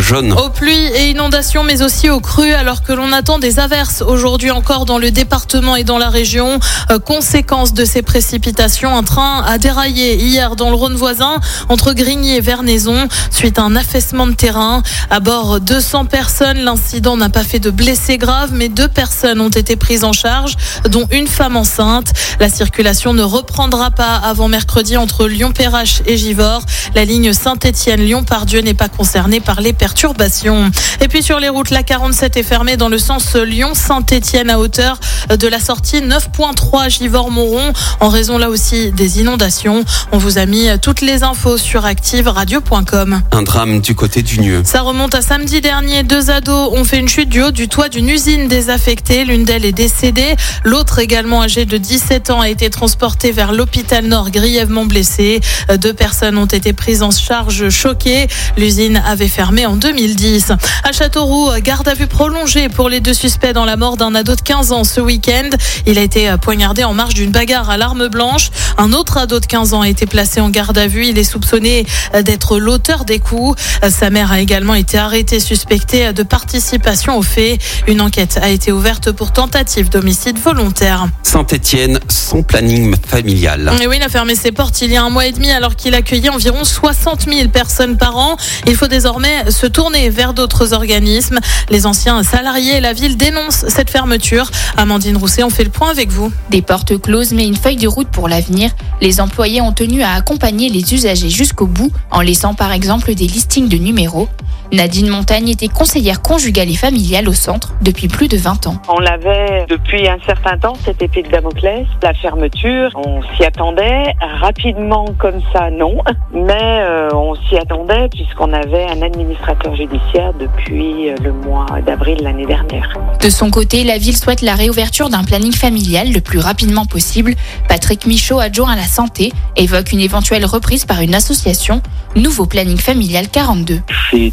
jaune. Aux pluies et inondations, mais aussi aux crues, alors que l'on attend des averses aujourd'hui encore dans le département et dans la région. Conséquence de ces précipitations, un train a déraillé hier dans le Rhône voisin entre Grigny et Vernaison suite à un affaissement de terrain. À bord, 200 personnes. L'incident n'a pas fait de blessés graves, mais 2 personnes ont été prises en charge, dont une femme enceinte. La circulation ne reprendra pas avant mercredi entre Lyon-Perrache et Givors. La ligne Saint-Étienne-Lyon-Pardieu n'est pas concernée par les perturbations. Et puis sur les routes, la 47 est fermée dans le sens Lyon-Saint-Étienne à hauteur de la sortie 9.3 Givors-Montron en raison là aussi des inondations. On vous a mis toutes les infos sur activeradio.com. Un drame du côté du Nieu. Ça remonte à samedi dernier. 2 ados ont fait une chute du haut du toit d'une usine désaffectée. L'une d'elles est décédée. L'autre, également âgée de 17 ans, a été transportée vers l'hôpital Nord grièvement blessée. 2 personnes ont été prises en charge choquées. L'usine avait fermé en 2010. À Châteauroux, garde à vue prolongée pour les 2 suspects dans la mort d'un ado de 15 ans ce week-end. Il a été poignardé en marge d'une bagarre à l'arme blanche. Un autre ado de 15 ans a été placé en garde à vue. Il est soupçonné d'être l'auteur des coups. Sa mère a également été arrêtée, suspectée de participation aux faits. Une enquête a été ouverte pour tentative d'homicide volontaire. Saint-Étienne, sans planning familial. Et oui, il a fermé ses portes il y a 1 mois et demi alors qu'il accueillait environ 60 000 personnes par an. Il faut désormais se tourner vers d'autres organismes. Les anciens salariés et la ville dénoncent cette fermeture. Amandine Rousset, on fait le point avec vous. Des portes closes mais une feuille de route pour l'avenir. Les employés ont tenu à accompagner les usagers jusqu'au bout en laissant par exemple des listings de numéros. Nadine Montagne était conseillère conjugale et familiale au centre depuis plus de 20 ans. On l'avait depuis un certain temps, cette épée de Damoclès, la fermeture. On s'y attendait rapidement comme ça, non. Mais on s'y attendait puisqu'on avait un administrateur judiciaire depuis le mois d'avril l'année dernière. De son côté, la ville souhaite la réouverture d'un planning familial le plus rapidement possible. Patrick Michaud, adjoint à la santé, évoque une éventuelle reprise par une association. Nouveau planning familial 42. C'est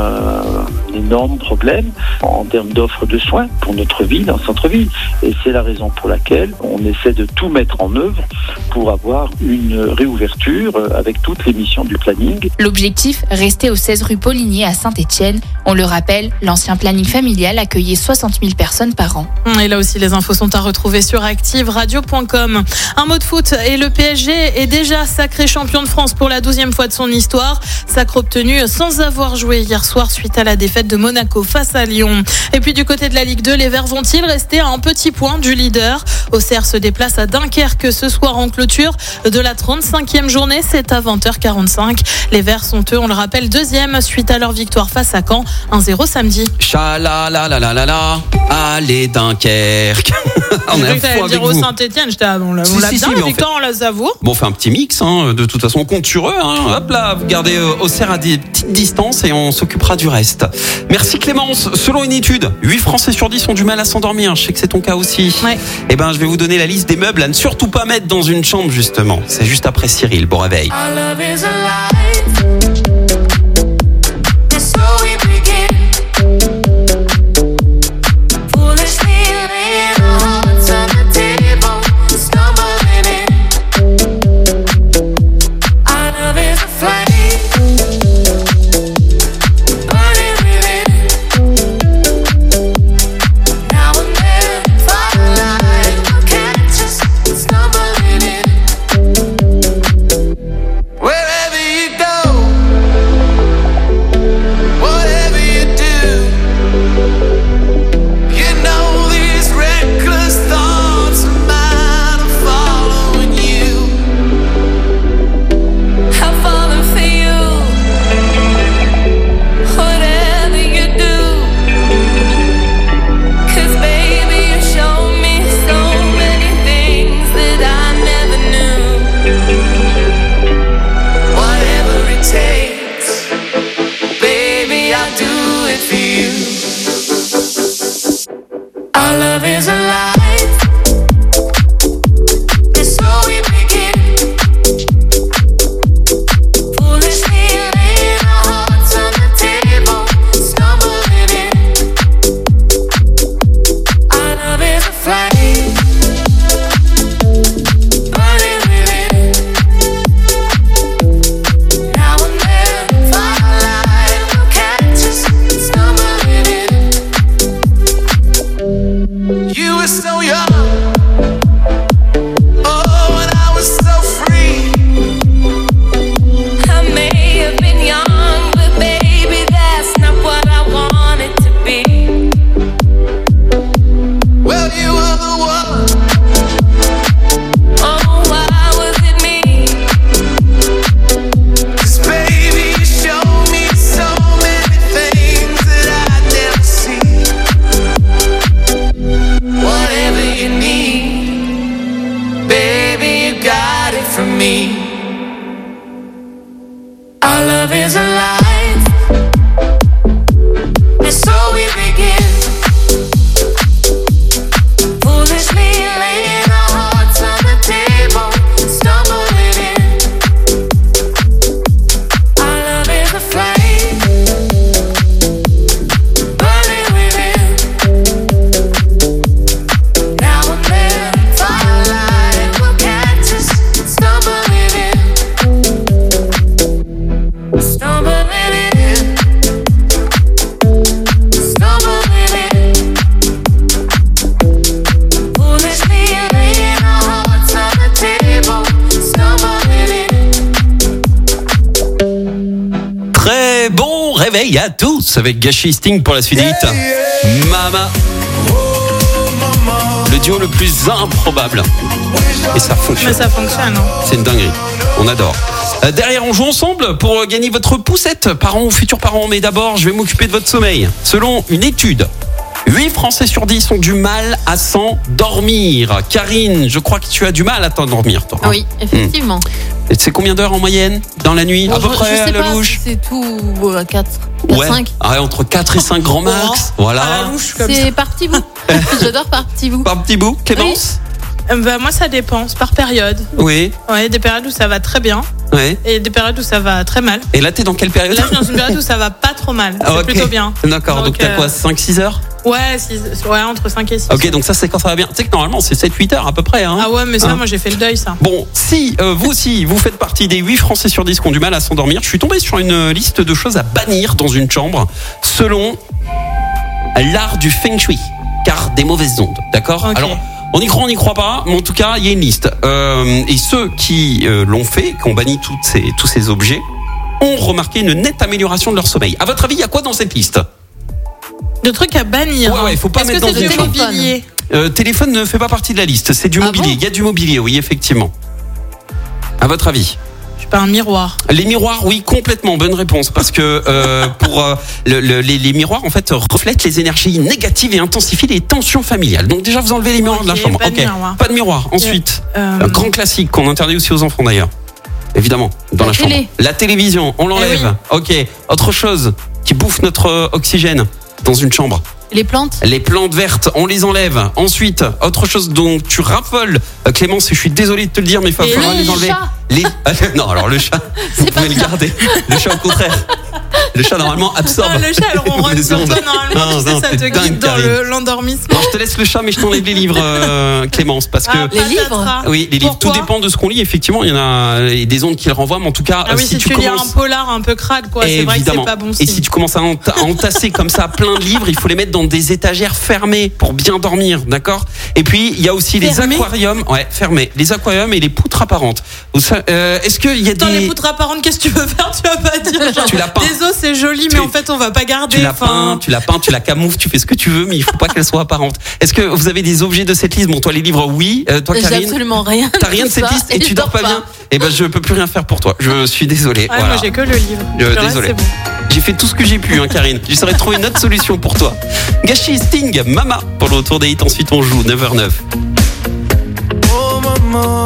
un énorme problème en termes d'offres de soins pour notre ville, en centre-ville. Et c'est la raison pour laquelle on essaie de tout mettre en œuvre pour avoir une réouverture avec toutes les missions du planning. L'objectif, rester au 16 rue Paulinier à Saint-Étienne. On le rappelle, l'ancien planning familial accueillait 60 000 personnes par an. Et là aussi, les infos sont à retrouver sur activeradio.com. Un mot de foot et le PSG est déjà sacré champion de France pour la 12e fois de son histoire. Sacre obtenu sans avoir joué hier soir suite à la défaite de Monaco face à Lyon. Et puis du côté de la Ligue 2, les Verts vont-ils rester à un petit point du leader ? Auxerre se déplace à Dunkerque ce soir en clôture de la 35e journée. C'est à 20h45. Les Verts sont eux, on le rappelle, 2e suite à leur victoire face à Caen, 1-0 samedi. Chalalalalala, allez Dunkerque. On a fait dire au Saint-Étienne, on l'a bien, on la savoure. Bon, on fait un petit mix, de toute façon, on compte sur eux. Hop là, vous gardez Auxerre à des petites distances et on s'occupera du reste. Merci Clémence. Selon une étude, 8 Français sur 10 ont du mal à s'endormir. Je sais que c'est ton cas aussi. Ouais. Eh ben, je vais vous donner la liste des meubles à ne surtout pas mettre dans une chambre, justement. C'est juste après Cyril. Bon réveil. réveil à tous avec Gâchis Sting pour la suite des hits. Mama. Le duo le plus improbable. Et ça fonctionne. Mais ça fonctionne. Hein. C'est une dinguerie. On adore. Derrière, on joue ensemble pour gagner votre poussette, parents ou futurs parents. Mais d'abord, je vais m'occuper de votre sommeil. Selon une étude, 8 Français sur 10 ont du mal à s'endormir. Karine, je crois que tu as du mal à t'endormir, toi. Oui, effectivement. Et c'est combien d'heures en moyenne dans la nuit? Bon, à peu près, je sais à la pas louche? si c'est tout 4, Ouais. 5. Ouais, entre 4 et 5 grands max. Voilà. À la louche, comme C'est par petit bout. J'adore par petit bout. Par petit bout. Clémence? Bah, moi, ça dépend. C'est par période. Oui. Ouais, des périodes où ça va très bien Ouais. et des périodes où ça va très mal. Et là, t'es dans quelle période? Là, je suis dans une période où ça va pas trop mal. C'est Ok. plutôt bien. D'accord, donc t'as quoi, 5-6 heures? Ouais, entre 5 et 6. Ok, donc ça, c'est quand ça va bien. Tu sais que normalement, c'est 7-8 heures à peu près. Hein. Ah ouais, mais ça, Hein. moi, j'ai fait le deuil, ça. Bon, si vous aussi, vous faites partie des 8 Français sur 10 qui ont du mal à s'endormir, je suis tombé sur une liste de choses à bannir dans une chambre selon l'art du feng shui, car des mauvaises ondes, d'accord? Ok. Alors, on y croit, on n'y croit pas, mais en tout cas, il y a une liste. Et ceux qui l'ont fait, qui ont banni tous ces objets, ont remarqué une nette amélioration de leur sommeil. À votre avis, il y a quoi dans cette liste? De trucs à bannir. Ouais, faut pas Est-ce mettre que dans c'est une du chambre. mobilier? Téléphone ne fait pas partie de la liste, c'est du Ah mobilier. bon Il y a du mobilier, oui, effectivement. À votre avis? Je sais pas, un miroir. Les miroirs, oui, complètement, bonne réponse. Parce que pour les miroirs, en fait, reflètent les énergies négatives et intensifient les tensions familiales. Donc déjà, vous enlevez les miroirs de la Ok, chambre. pas de miroir. Pas de miroir. Ensuite, un Euh, grand classique qu'on interdit aussi aux enfants d'ailleurs. Évidemment, dans la La chambre. télé. La télévision, on l'enlève. Ok. Autre chose qui bouffe notre oxygène dans une chambre. Les plantes. Les plantes vertes, on les enlève. Ensuite, autre chose dont tu raffoles, Clémence, et je suis désolé de te le dire, mais il va Et falloir les les enlever. chats. Non, alors le chat, vous pas pouvez le ça. garder. Le chat, au contraire. Le chat, normalement, absorbe. Ah, le chat, elle ronronne les sur ondes. toi, normalement. Non, Tu sais, non, ça c'est te dingue, guide dans Karine. l'endormissement. Non, je te laisse le chat, mais je t'enlève les livres, Clémence, parce que... Ah, Les livres patatras. Oui, les livres, tout Pourquoi dépend de ce qu'on lit. Effectivement, il y en a des ondes qui le renvoient, mais en tout cas, Ah oui, si tu lis un polar un peu crade, quoi, c'est vrai que c'est pas bon Et signe. si tu commences à entasser comme ça plein de livres, il faut les mettre dans des étagères fermées pour bien dormir, d'accord? Et puis, il y a aussi les Fermées aquariums, ouais, fermés, les aquariums et les poutres apparentes. Est-ce qu'il y a Attends, les des... poutres apparentes, qu'est-ce que tu veux faire? Tu vas pas dire genre, Tu l'as peint. des os, c'est joli, Tu- mais en fait, on va pas garder. Tu la peins, tu la camoufles, tu fais ce que tu veux, mais il faut pas qu'elle soit apparente. Est-ce que vous avez des objets de cette liste? Bon, toi, les livres, oui. Toi, J'ai Karine, absolument rien. t'as rien de tout cette ça, liste et tu dors pas bien? Eh ben, je peux plus rien faire pour toi. Je suis désolé. Ouais, Voilà. moi, j'ai que le livre. Le reste, Désolé. c'est bon. J'ai fait tout ce que j'ai pu, hein, Karine. J'essaierai de trouver une autre solution pour toi. Gâchis Sting, Mama, pour le retour des hits. Ensuite, on joue 9h09. Oh maman,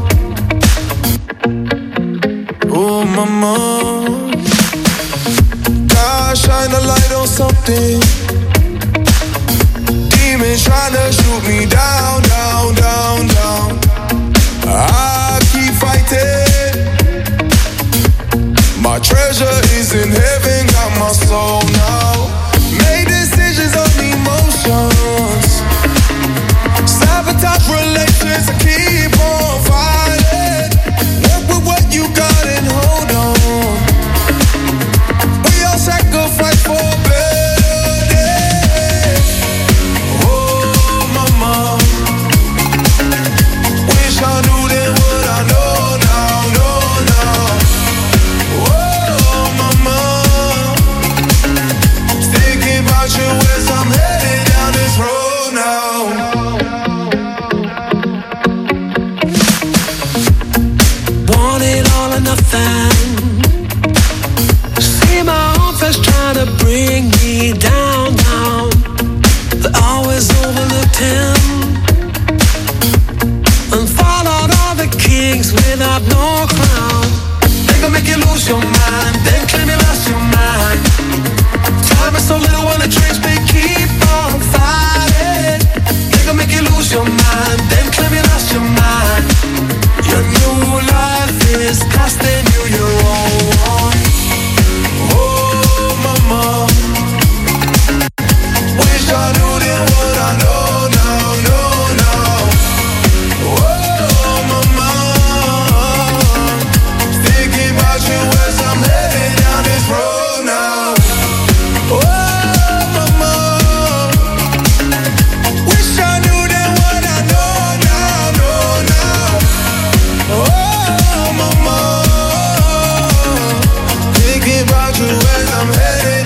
oh maman, God shine a light on something. Demons trying to shoot me down, down, down, down. I keep fighting. My treasure is in heaven, got my soul now. Made decisions on emotions. Sabotage relations, I keep on fighting. Work with what you got and hold on. We all sacrifice for a better day. Oh, mama. Wish I knew then what I know now, know now. Oh, mama. Thinking about you as I'm headed down this road now. Want it all or nothing. See my own face trying to bring me down, down. They always overlooked him and followed all the kings without no crown. They gon' make you lose your mind, then claim you lost your mind. Time is so little when the drinks they keep on fighting. They gon' make you lose your mind, then claim you lost your mind. Your new life is costing you your own. Oh, mama. Wish I knew then what I know now, know now. Oh, mama. Thinking about you as I'm headed down this road now. Oh, mama. Wish I knew then what I know now, know now. Oh, mama. Thinking about you as I'm headed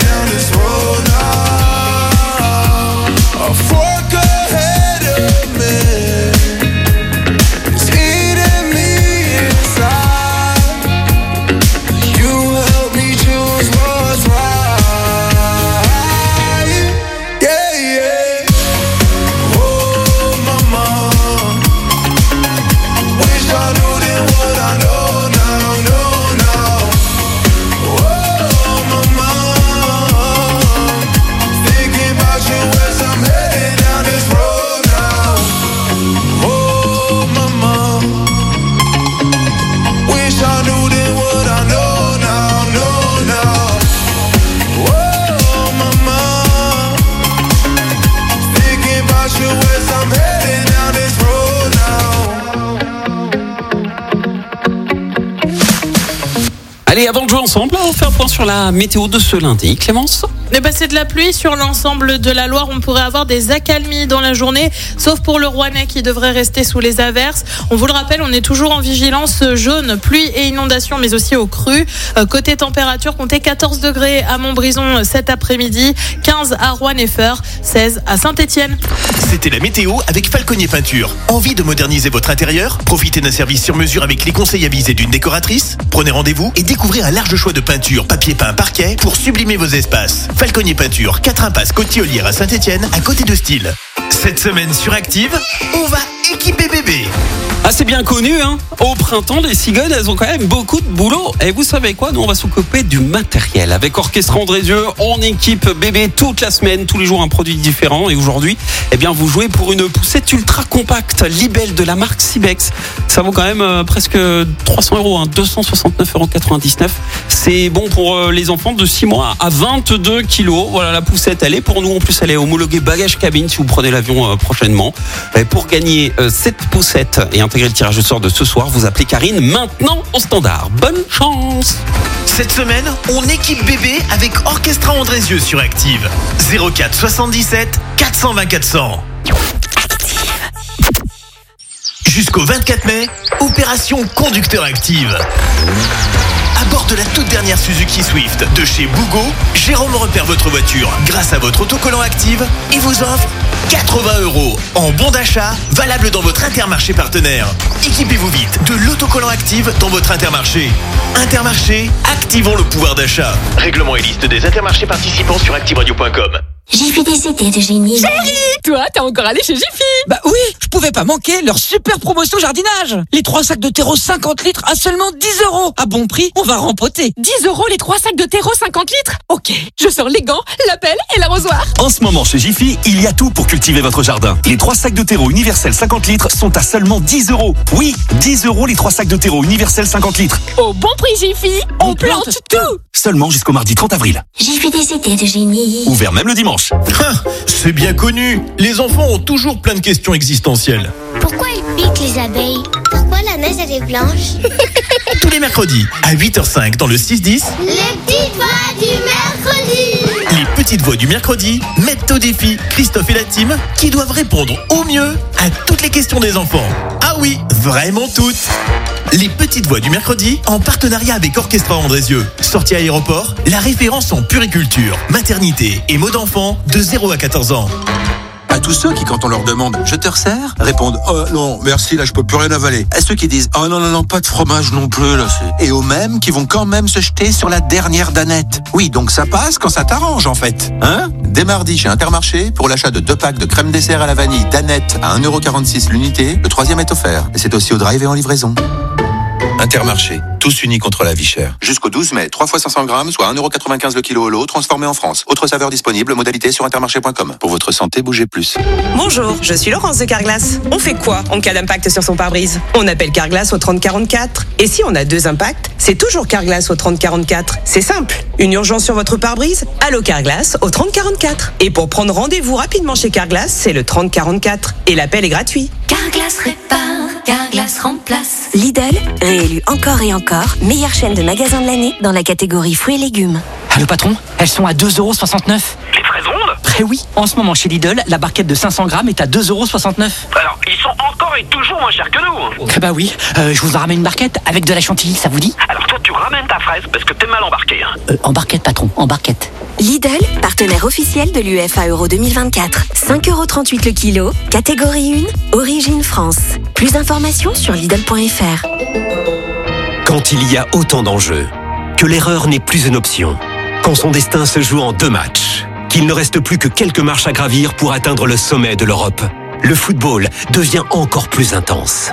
ensemble, on fait un point sur la météo de ce lundi. Clémence ? Mais c'est de la pluie sur l'ensemble de la Loire. On pourrait avoir des accalmies dans la journée, sauf pour le Rouennais qui devrait rester sous les averses. On vous le rappelle, on est toujours en vigilance jaune, pluie et inondation, mais aussi au cru. Côté température, comptez 14 degrés à Montbrison cet après-midi, 15 à Rouen et Feur, 16 à Saint-Étienne. C'était la météo avec Falconier Peinture. Envie de moderniser votre intérieur ? Profitez d'un service sur mesure avec les conseils avisés d'une décoratrice ? Prenez rendez-vous et découvrez un large choix de peintures, papier peint, parquet pour sublimer vos espaces. Falconier Peinture, 4 impasse Côte-Tillolière à Saint-Étienne, à côté de Style. Cette semaine sur Active, on va équiper bébé. Ah, c'est bien connu, hein. Au printemps, les cigognes, elles ont quand même beaucoup de boulot. Et vous savez quoi ? Nous, on va s'occuper du matériel. Avec Orchestra Andrézieux, on équipe bébé toute la semaine, tous les jours un produit différent. Et aujourd'hui, vous jouez pour une poussette ultra compacte, Libelle de la marque Sibex. Ça vaut quand même presque 300 €, hein, 269,99 €. C'est bon pour les enfants de 6 mois à 22 kilos. Voilà, la poussette, elle est pour nous. En plus, elle est homologuée bagage cabine si vous prenez l'avion prochainement. Et pour gagner cette poussette et intégrer le tirage au sort de ce soir, vous appelez Karine maintenant au standard. Bonne chance. Cette semaine, on équipe bébé avec Orchestra Andrézieux sur Active. 04 77 420 400. Jusqu'au 24 mai, opération Conducteur Active. À bord de la toute dernière Suzuki Swift de chez Bougo, Jérôme repère votre voiture grâce à votre autocollant Active et vous offre 80 € en bon d'achat valable dans votre Intermarché partenaire. Équipez-vous vite de l'autocollant Active dans votre Intermarché. Intermarché, activons le pouvoir d'achat. Règlement et liste des Intermarchés participants sur activeradio.com. J'ai fait des étés de génie. Chérie, toi, t'es encore allé chez Jiffy? Bah oui, je pouvais pas manquer leur super promotion jardinage. Les 3 sacs de terreau 50 litres à seulement 10 €. À bon prix, on va rempoter. 10 € les 3 sacs de terreau 50 litres? Ok, je sors les gants, la pelle et l'arrosoir. En ce moment, chez Jiffy, il y a tout pour cultiver votre jardin. Les 3 sacs de terreau universel 50 litres sont à seulement 10 €. Oui, 10 € les 3 sacs de terreau universel 50 litres. Au bon prix Jiffy, on plante tout. Seulement jusqu'au mardi 30 avril. J'ai fait des étés de génie. Ouvert même le dimanche. C'est bien connu. Les enfants ont toujours plein de questions existentielles. Pourquoi ils piquent les abeilles? Pourquoi la neige elle est blanche? Tous les mercredis à 8h05 dans le 6-10. Les petites voix du mercredi. Les petites voix du mercredi mettent au défi Christophe et la team qui doivent répondre au mieux à toutes les questions des enfants. Ah oui, vraiment toutes. Les petites voix du mercredi en partenariat avec Orchestra Andrézieux. Sortie à aéroport, la référence en puriculture, maternité et mots d'enfant de 0 à 14 ans. À tous ceux qui, quand on leur demande « je te resserre ?» répondent « oh non, merci, là je peux plus rien avaler ». À ceux qui disent « oh non, pas de fromage non plus là ». Et aux mêmes qui vont quand même se jeter sur la dernière danette. Oui, donc ça passe quand ça t'arrange en fait. Hein ? Dès mardi chez Intermarché, pour l'achat de 2 packs de crème dessert à la vanille danette à 1,46 € l'unité, le 3e est offert. Et c'est aussi au drive et en livraison. Intermarché, tous unis contre la vie chère. Jusqu'au 12 mai, 3 fois 500 grammes, soit 1,95 € le kilo au lot, transformé en France. Autre saveur disponible, modalité sur intermarché.com. Pour votre santé, bougez plus. Bonjour, je suis Laurence de Carglass. On fait quoi en cas d'impact sur son pare-brise? On appelle Carglass au 3044. Et si on a 2 impacts, c'est toujours Carglass au 3044. C'est simple. Une urgence sur votre pare-brise? Allô Carglass au 3044. Et pour prendre rendez-vous rapidement chez Carglass, c'est le 3044. Et l'appel est gratuit. Carglass répare, Carglass remplace. Lidl, réélu encore et encore, meilleure chaîne de magasins de l'année dans la catégorie fruits et légumes. Allô patron, elles sont à 2,69 €. Les fraises rondes? Eh oui, en ce moment chez Lidl, la barquette de 500 grammes est à 2,69 €. Alors, ils sont encore et toujours moins chers que nous. Eh bah oui, je vous en ramène une barquette avec de la chantilly, ça vous dit? Alors toi, tu ramènes ta fraise parce que t'es mal embarqué. Hein. En barquette patron, en barquette. Lidl, partenaire officiel de l'UEFA Euro 2024. 5,38 € le kilo, catégorie 1, origine France. Plus d'informations sur Lidl.fr. Quand il y a autant d'enjeux, que l'erreur n'est plus une option, quand son destin se joue en 2 matchs, qu'il ne reste plus que quelques marches à gravir pour atteindre le sommet de l'Europe, le football devient encore plus intense.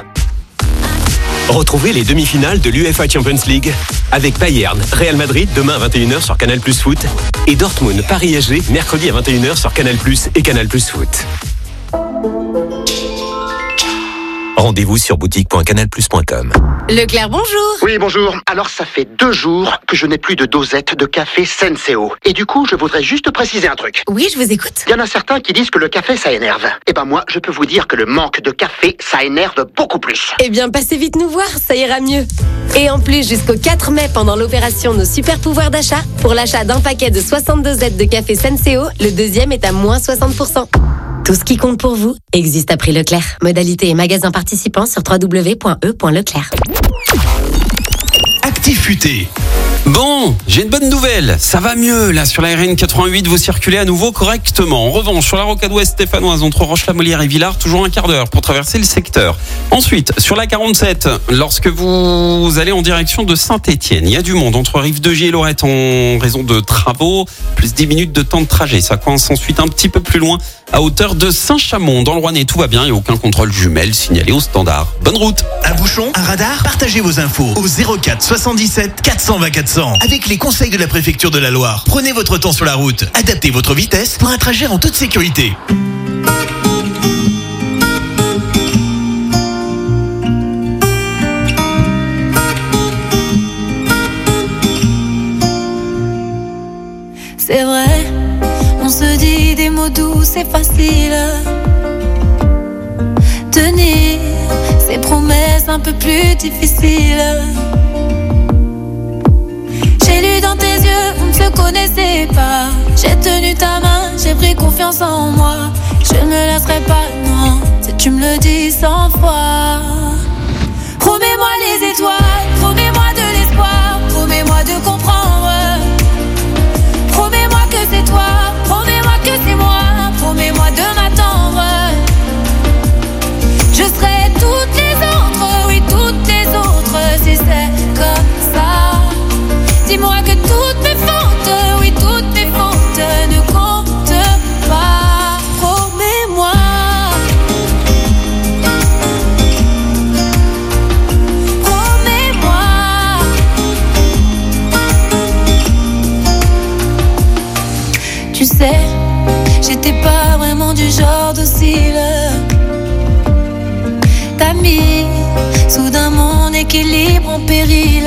Retrouvez les demi-finales de l'UEFA Champions League avec Bayern, Real Madrid demain à 21 h sur Canal+ Foot et Dortmund, Paris-SG mercredi à 21 h sur Canal+ et Canal+ Foot. Rendez-vous sur boutique.canalplus.com. Leclerc, bonjour. Oui, bonjour. Alors, ça fait 2 jours que je n'ai plus de dosette de café Senseo. Et du coup, je voudrais juste préciser un truc. Oui, je vous écoute. Il y en a certains qui disent que le café, ça énerve. Eh ben moi, je peux vous dire que le manque de café, ça énerve beaucoup plus. Eh bien, passez vite nous voir, ça ira mieux. Et en plus, jusqu'au 4 mai, pendant l'opération Nos Super Pouvoirs d'achat, pour l'achat d'un paquet de 60 dosettes de café Senseo, le deuxième est à moins 60%. Tout ce qui compte pour vous existe à prix Leclerc. Modalité et magasin participants sur www.e.leclerc. Actif Futé. Bon, j'ai une bonne nouvelle, ça va mieux là sur la RN 88, vous circulez à nouveau correctement. En revanche, sur la rocade ouest stéphanoise entre Roche-la-Molière et Villars, toujours un quart d'heure pour traverser le secteur. Ensuite, sur la 47, lorsque vous allez en direction de Saint-Étienne, il y a du monde entre Rive-de-Gier et Lorette en raison de travaux, plus 10 minutes de temps de trajet. Ça coince ensuite un petit peu plus loin à hauteur de Saint-Chamond. Dans le Rouennais, tout va bien, il n'y a aucun contrôle jumelle signalé au standard. Bonne route. Un bouchon, un radar, partagez vos infos au 04 77 420 400 avec les conseils de la préfecture de la Loire. Prenez votre temps sur la route, adaptez votre vitesse pour un trajet en toute sécurité. C'est vrai, on se dit des mots doux, c'est facile. Tenir ces promesses un peu plus difficiles. J'ai lu dans tes yeux, on ne se connaissait pas. J'ai tenu ta main, j'ai pris confiance en moi. Je ne me lasserai pas, non, si tu me le dis 100 fois. Promets-moi les étoiles, promets-moi de l'espoir, promets-moi de comprendre. Promets-moi que c'est toi, promets-moi que c'est moi, promets-moi de m'attendre. Je serai toutes les autres, oui toutes les autres, si c'est comme ça. Dis-moi que toutes mes fautes, oui toutes mes fautes ne comptent pas. Promets-moi. Promets-moi. Tu sais, j'étais pas vraiment du genre docile. T'as mis soudain mon équilibre en péril.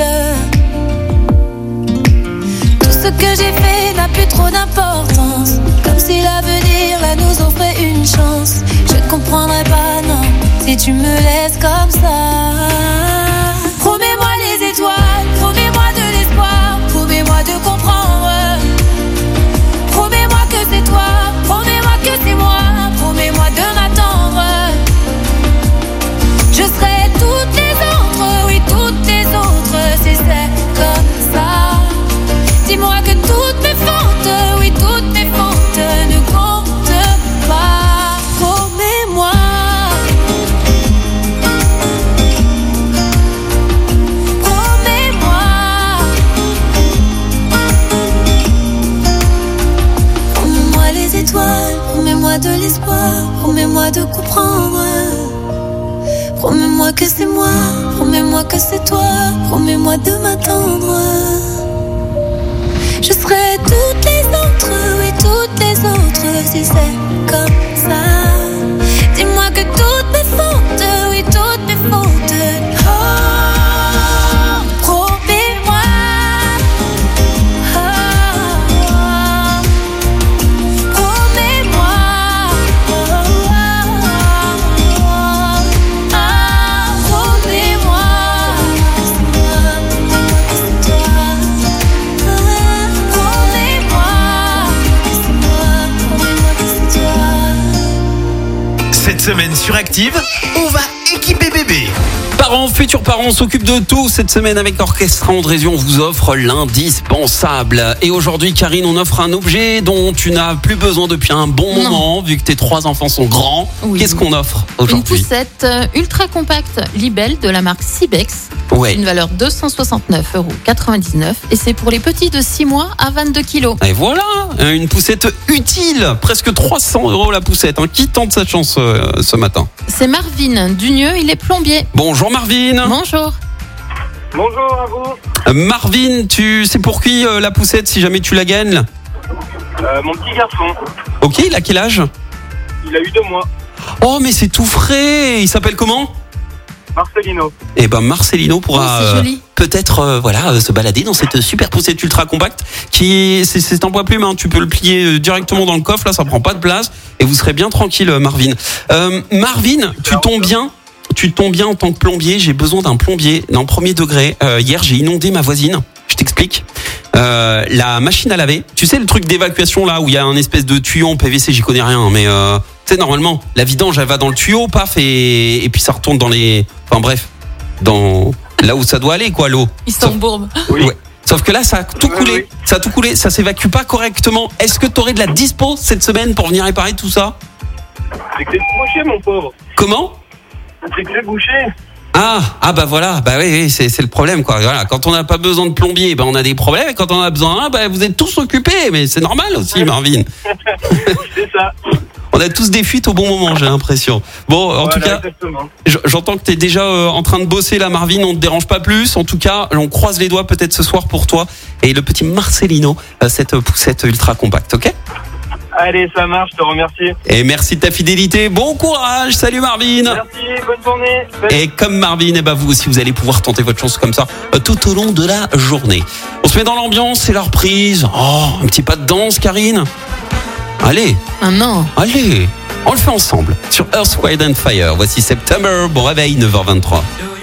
Ce que j'ai fait n'a plus trop d'importance. Comme si l'avenir là nous offrait une chance. Je ne comprendrai pas, non, si tu me laisses comme ça. Promets-moi les étoiles, promets-moi de l'espoir, promets-moi de comprendre. Promets-moi que c'est toi, promets-moi que c'est moi, promets-moi de m'attendre. Je serai toutes les autres, oui toutes les autres, si c'est comme ça. Dis-moi que toutes mes fautes, oui toutes mes fautes ne comptent pas. Promets-moi. Promets-moi. Promets-moi les étoiles, promets-moi de l'espoir, promets-moi de comprendre. Promets-moi que c'est moi, promets-moi que c'est toi, promets-moi de m'attendre. Je serai toutes les autres, oui toutes les autres, si c'est comme ça. Dis-moi que toutes mes fautes, oui toutes mes fautes. Oh, promets-moi. Oh, promets-moi. Promets-moi. C'est toi. Cette semaine sur Active, on va équiper bébé. Parents, futurs parents, s'occupent de tout cette semaine avec Orchestra Andrézieux. On vous offre l'indispensable. Et aujourd'hui, Karine, on offre un objet dont tu n'as plus besoin depuis un bon moment, vu que tes 3 enfants sont grands. Oui. Qu'est-ce qu'on offre aujourd'hui? Une poussette ultra compacte Libelle de la marque Sibex. Ouais. Une valeur 269,99 €. Et c'est pour les petits de 6 mois à 22 kilos. Et voilà, une poussette utile. Presque 300 € la poussette. Qui tente sa chance ce matin? C'est Marvin Dunieux, il est plombier. Bonjour Marvin. Bonjour. Bonjour à vous. Marvin, tu sais pour qui la poussette si jamais tu la gagnes? Mon petit garçon. Ok, il a quel âge? Il a eu 2 mois. Oh mais c'est tout frais. Il s'appelle comment? Marcelino. Et ben Marcelino pourra peut-être se balader dans cette super poussette ultra compacte qui c'est un poids plume, hein, tu peux le plier directement dans le coffre, là ça prend pas de place et vous serez bien tranquille Marvin. Marvin, tu tombes bien en tant que plombier, j'ai besoin d'un plombier d'un premier degré. Hier, j'ai inondé ma voisine, je t'explique. La machine à laver, tu sais le truc d'évacuation là où il y a un espèce de tuyau en PVC, j'y connais rien mais tu sais normalement la vidange elle va dans le tuyau, paf et puis ça retourne dans les dans là où ça doit aller quoi l'eau. Il s'embourbe. Oui. Ouais. Sauf que là ça a tout coulé, ça a tout coulé, ça s'évacue pas correctement. Est-ce que tu aurais de la dispo cette semaine pour venir réparer tout ça? C'est que c'est bouché mon pauvre. Comment? C'est que c'est bouché. Ah bah voilà, bah oui, c'est le problème quoi. Voilà, quand on n'a pas besoin de plombier, bah on a des problèmes et quand on a besoin, bah vous êtes tous occupés, mais c'est normal aussi Marvin. C'est ça. On a tous des fuites au bon moment, j'ai l'impression. Bon, en tout cas, j'entends que tu es déjà en train de bosser là Marvin, on te dérange pas plus. En tout cas, on croise les doigts peut-être ce soir pour toi et le petit Marcelino, cette poussette ultra compacte, OK? Allez, ça marche, je te remercie. Et merci de ta fidélité. Bon courage. Salut Marvin. Merci, bonne journée. Et comme Marvin, et vous aussi, vous allez pouvoir tenter votre chance comme ça tout au long de la journée. On se met dans l'ambiance, c'est la reprise. Oh, un petit pas de danse, Karine. Allez. Non. Allez. On le fait ensemble sur Earth, Wind and Fire. Voici September. Bon réveil, 9h23.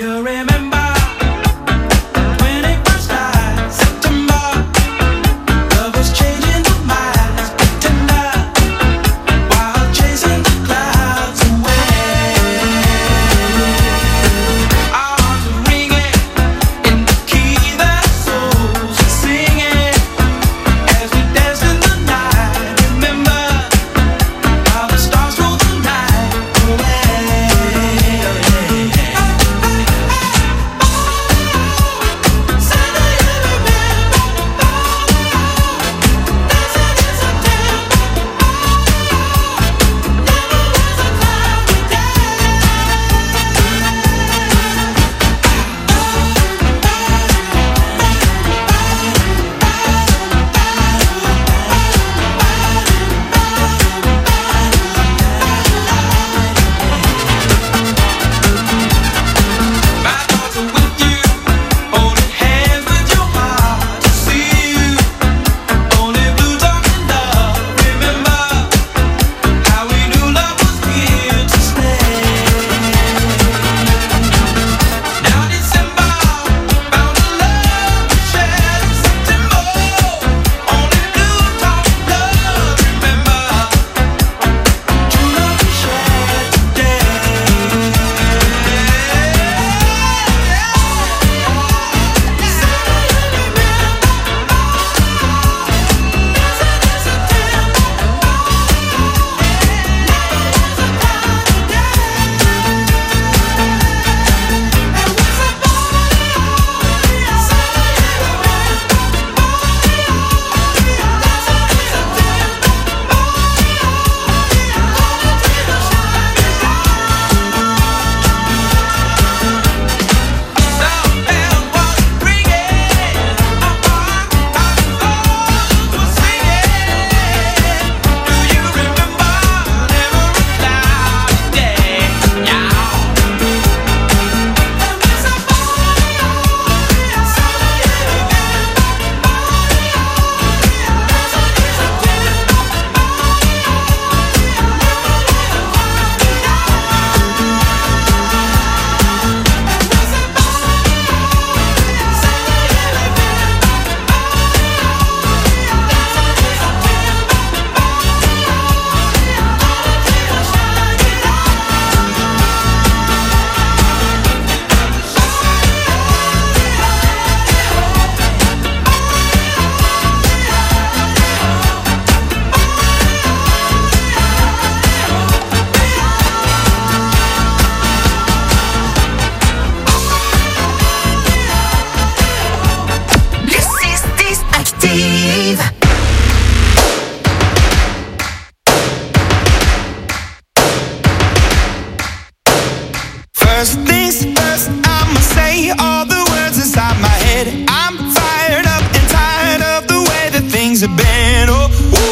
First things first, I'ma say all the words inside my head. I'm fired up and tired of the way that things have been. Oh,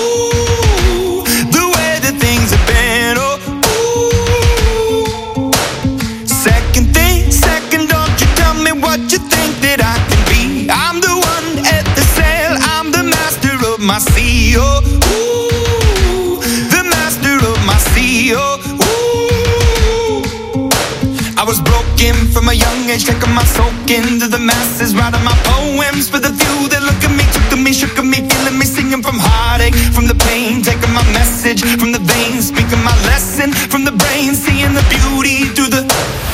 ooh, the way that things have been. Oh, ooh. Second things age, taking my soul into the masses, writing my poems for the few that look at me, took to me, shook at me, feeling me, singing from heartache, from the pain, taking my message from the veins, speaking my lesson from the brain, seeing the beauty through the.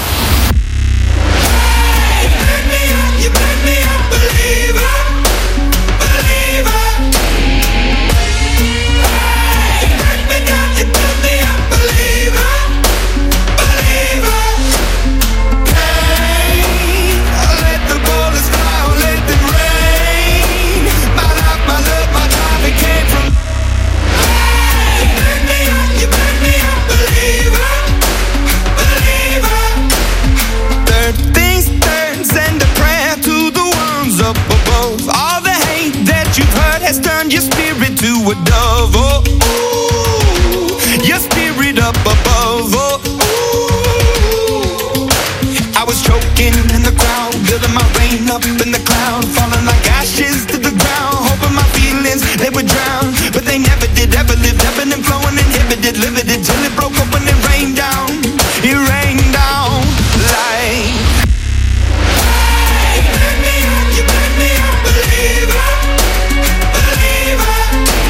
Hey, you make me a believer, believer. Hey, you make me down, you build me a believer, believer. Hey, let the bullets fly, let them rain. My life, my love, my drive, it came from. Hey, you make me a believer, believer. Third things third, send a prayer to the ones up above. All the hate that you've heard has turned your spirit to a dove. Oh, ooh, your spirit up above. Oh, ooh. I was choking in the crowd, building my rain up in the cloud, falling like ashes to the ground, hoping my feelings they would drown, but they never did. Ever lived, ebbing and flowing, inhibited, limited, till it broke open and rained down. It rained down like. You make me a believer, believer.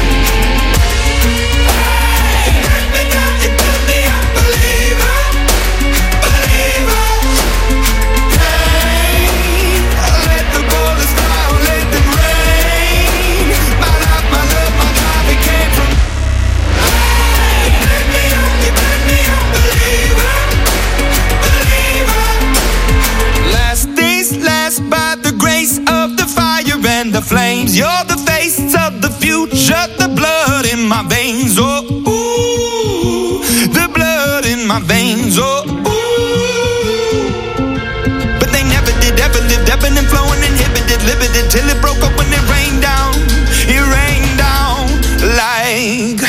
You make me down, you build me a believer, believer. Hey, let the bullets fly, let them rain. My life, my love, my drive, it came from. You make me a believer, believer. Last things last, by the grace of the fire and the flames. You're the face of the future, the blood in my veins. Oh, ooh, the blood in my veins. Oh, ooh. But they never did, ever lived, ebbing and flowing, inhibited, limited, till it broke open and rained down. It rained down like.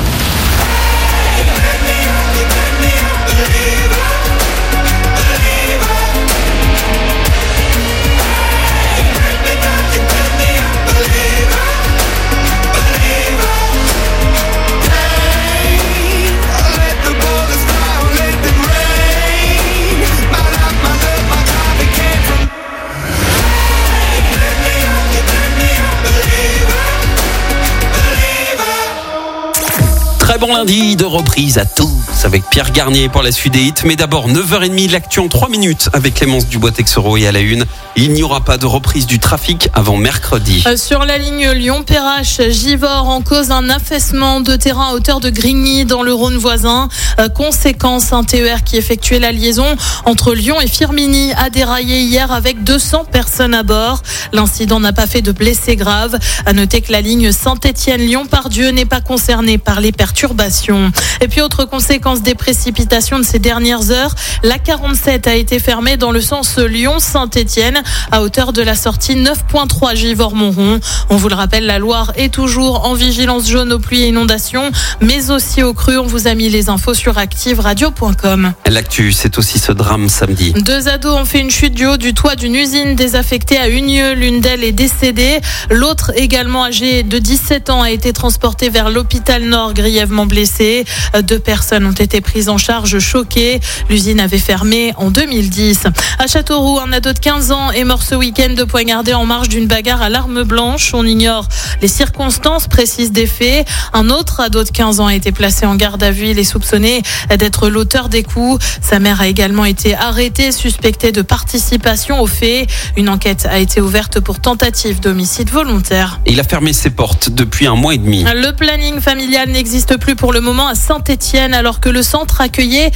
Très bon lundi de reprise à tous avec Pierre Garnier pour la suite des hits. Mais d'abord 9h30, l'actu en 3 minutes avec Clémence Dubois-Texoro. Et à la une, il n'y aura pas de reprise du trafic avant mercredi. Sur la ligne Lyon-Perrache, Givors, en cause un affaissement de terrain à hauteur de Grigny dans le Rhône voisin. Conséquence, un TER qui effectuait la liaison entre Lyon et Firminy a déraillé hier avec 200 personnes à bord. L'incident n'a pas fait de blessés graves. À noter que la ligne Saint-Étienne-Lyon-Pardieu n'est pas concernée par les perturbations. Et puis autre conséquence des précipitations de ces dernières heures, la 47 a été fermée dans le sens Lyon-Saint-Étienne à hauteur de la sortie 9.3 Givors-Montron. On vous le rappelle, la Loire est toujours en vigilance jaune aux pluies et inondations, mais aussi aux crues. On vous a mis les infos sur activeradio.com. L'actu, c'est aussi ce drame samedi. 2 ados ont fait une chute du haut du toit d'une usine désaffectée à Unieux. L'une d'elles est décédée. L'autre, également âgée de 17 ans, a été transportée vers l'hôpital Nord, grièvement blessée. 2 personnes ont été prises en charge choquées. L'usine avait fermé en 2010. À Châteauroux, un ado de 15 ans est mort ce week-end de poignardé en marge d'une bagarre à l'arme blanche. On ignore les circonstances précises des faits. Un autre ado de 15 ans a été placé en garde à vue. Il est soupçonné d'être l'auteur des coups. Sa mère a également été arrêtée, suspectée de participation aux faits. Une enquête a été ouverte pour tentative d'homicide volontaire. Il a fermé ses portes depuis 1 mois et demi. Le planning familial n'existe plus pour le moment à Saint-Étienne, alors que le centre accueillait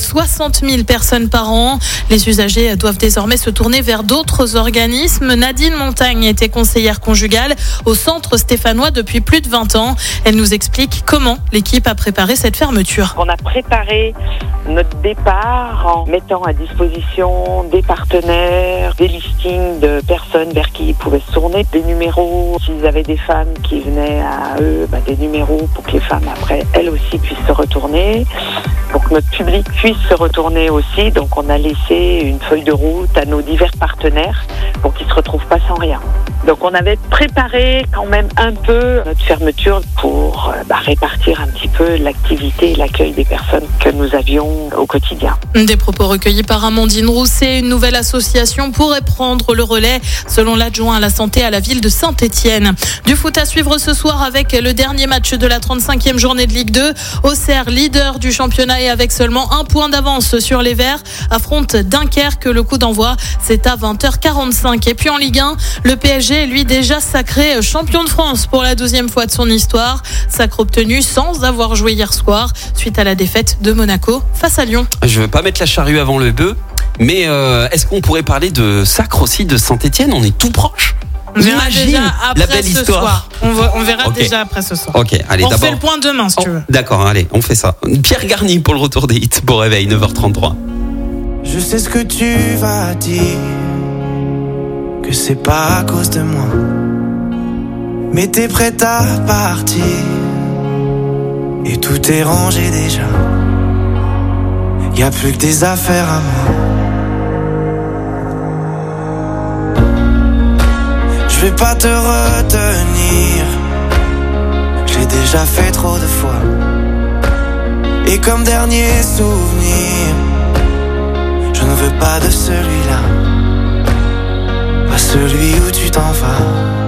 60 000 personnes par an. Les usagers doivent désormais se tourner vers d'autres organismes. Nadine Montagne était conseillère conjugale au centre stéphanois depuis plus de 20 ans. Elle nous explique comment l'équipe a préparé cette fermeture. On a préparé notre départ en mettant à disposition des partenaires, des listings de personnes vers qui ils pouvaient se tourner, des numéros, s'ils avaient des femmes qui venaient à eux, des numéros pour que les femmes après elles aussi puissent se retourner. pour que notre public puisse se retourner aussi. Donc on a laissé une feuille de route à nos divers partenaires pour qu'ils ne se retrouvent pas sans rien. Donc on avait préparé quand même un peu notre fermeture pour répartir un petit peu l'activité et l'accueil des personnes que nous avions au quotidien. Des propos recueillis par Amandine Rousset. Une nouvelle association pourrait prendre le relais, selon l'adjoint à la santé à la ville de Saint-Étienne. Du foot à suivre ce soir avec le dernier match de la 35e journée de Ligue 2. Auxerre, leader du championnat et avec seulement 1 point d'avance sur les Verts, affronte Dunkerque. Le coup d'envoi, c'est à 20h45. Et puis en Ligue 1, le PSG est lui déjà sacré champion de France pour la 12e fois de son histoire. Sacre obtenu sans avoir joué hier soir, suite à la défaite de Monaco face à Lyon. Je veux pas mettre la charrue avant le bœuf, mais est-ce qu'on pourrait parler de sacre aussi de Saint-Étienne? On est tout proche. On verra déjà après la belle ce histoire. soir. On verra Okay. déjà après ce soir. Ok, allez, on d'abord. fait le point demain si tu veux. D'accord, allez, on fait ça. Pierre Garny pour le retour des hits pour Réveil, 9h33. Je sais ce que tu vas dire, que c'est pas à cause de moi, mais t'es prête à partir et tout est rangé déjà. Y a plus que des affaires à moi. Je vais pas te retenir, j'ai déjà fait trop de fois. Et comme dernier souvenir, je ne veux pas de celui-là, pas celui où tu t'en vas.